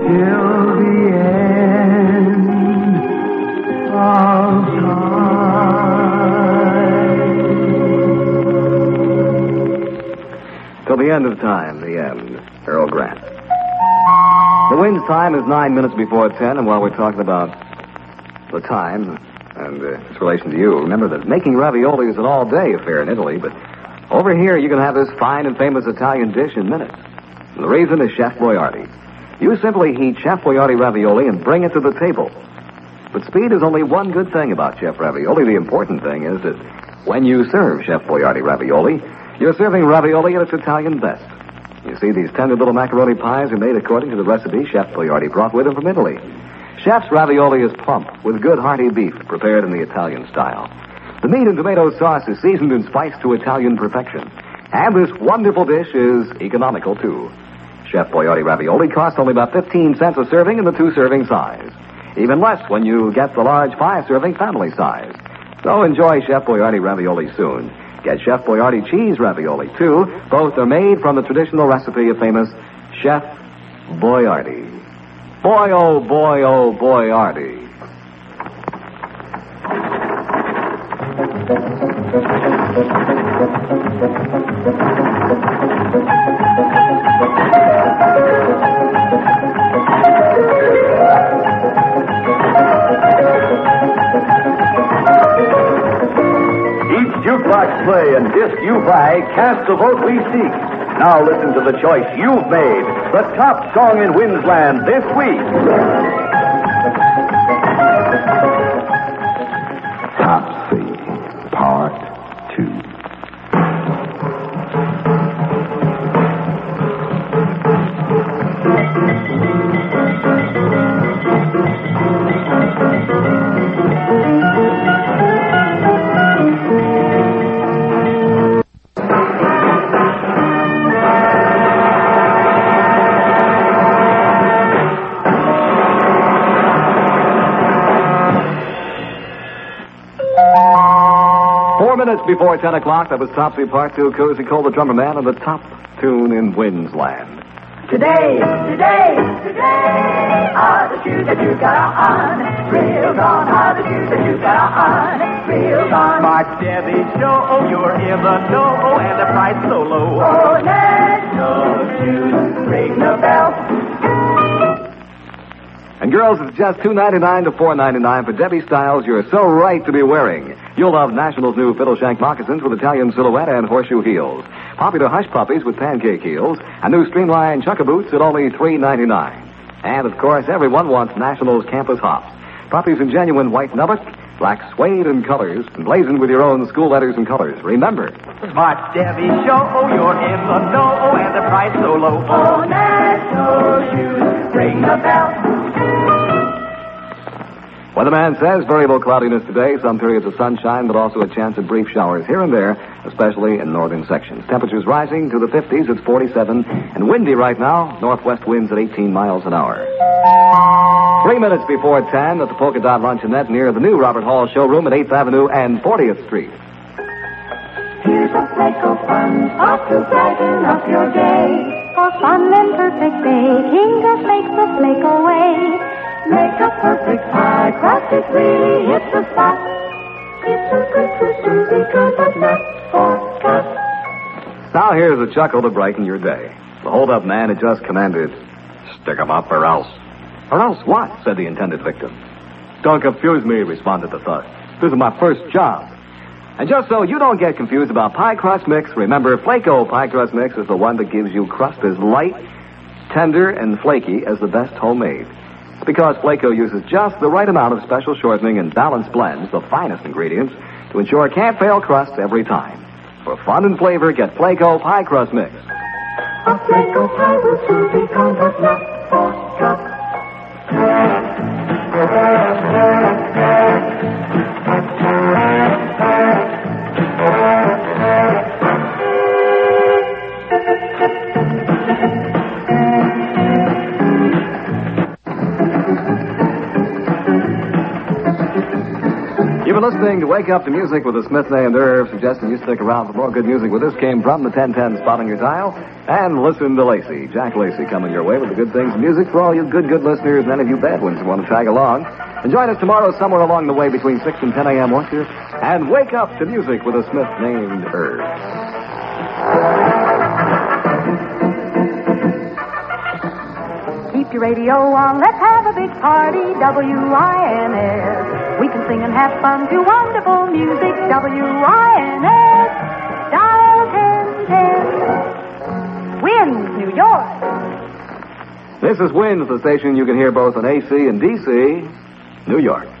till the end of time. Till the end of time, the end. Earl Grant. The Wind's time is 9 minutes before 10, and while we're talking about the time and its relation to you, remember that making ravioli is an all-day affair in Italy, but over here you can have this fine and famous Italian dish in minutes. And the reason is Chef Boyardee. You simply heat Chef Boyardee ravioli and bring it to the table. But speed is only one good thing about Chef Ravioli. The important thing is that when you serve Chef Boyardee ravioli, you're serving ravioli at its Italian best. You see, these tender little macaroni pies are made according to the recipe Chef Boyardee brought with him from Italy. Chef's ravioli is plump with good hearty beef prepared in the Italian style. The meat and tomato sauce is seasoned and spiced to Italian perfection. And this wonderful dish is economical, too. Chef Boyardee ravioli costs only about 15 cents a serving in the 2-serving size. Even less when you get the large 5-serving family size. So enjoy Chef Boyardee ravioli soon. Get Chef Boyardee cheese ravioli, too. Both are made from the traditional recipe of famous Chef Boyardee. Boy, oh, boy, oh, Boyardee. Jukebox play and disc you buy cast the vote we seek. Now listen to the choice you've made. The top song in Windsland this week. Topsy, Part 2. Minutes before 10 o'clock, that was Topsy Part 2, Cozy Cole the Drummer Man, and the top tune in Windsland. Today are the shoes that you got on. Real gone are the shoes that you got on. Real gone. Mark Debbie Show, you're in the know, and the price so low. Oh, National Shoes, ring the bell. And girls, it's just $2.99 to $4.99 for Debbie styles you're so right to be wearing. You'll love National's new fiddle-shank moccasins with Italian silhouette and horseshoe heels. Popular hush puppies with pancake heels. And new streamlined chukka boots at only $3.99. And, of course, everyone wants National's campus hops. Puppies in genuine white nubuck, black suede and colors, emblazoned with your own school letters and colors. Remember. Mark Debbie Show, you're in the know, and the price so low. Oh, National Shoes, ring the bell. Weatherman says variable cloudiness today, some periods of sunshine, but also a chance of brief showers here and there, especially in northern sections. Temperatures rising to the 50s, it's 47, and windy right now, northwest winds at 18 miles an hour. 3 minutes before 10 at the Polka Dot Luncheonette near the new Robert Hall showroom at 8th Avenue and 40th Street. Here's a Flako fun, off to brighten up your day. For fun and perfect baking, just make the Flako way. Make a perfect pie crust, it really hits the spot. It's so good for Susie, good, but not for Gus. Now here's a chuckle to brighten your day. The hold-up man had just commanded, "Stick 'em up or else." "Or else what?" said the intended victim. "Don't confuse me," responded the thug. "This is my first job." And just so you don't get confused about pie crust mix, remember Flako pie crust mix is the one that gives you crust as light, tender, and flaky as the best homemade. It's because Flako uses just the right amount of special shortening and balanced blends, the finest ingredients, to ensure can't-fail crusts every time. For fun and flavor, get Flako pie crust mix. A Flako pie will soon become but not for Gus. listening to Wake Up to Music with the Smith Name Irv, suggesting you stick around for more good music where this came from, the 1010 spot on your dial. And listen to Lacey, Jack Lacey, coming your way with the good things in music for all you good listeners and any of you bad ones who want to tag along. And join us tomorrow somewhere along the way between 6 and 10 a.m., won't you? And Wake Up to Music with the Smith Named Irv. Keep your radio on, let's have a big party, WINS. We can sing and have fun to wonderful music, WINS. Dial 1010. Winds, New York. This is Winds, the station you can hear both in AC and DC, New York.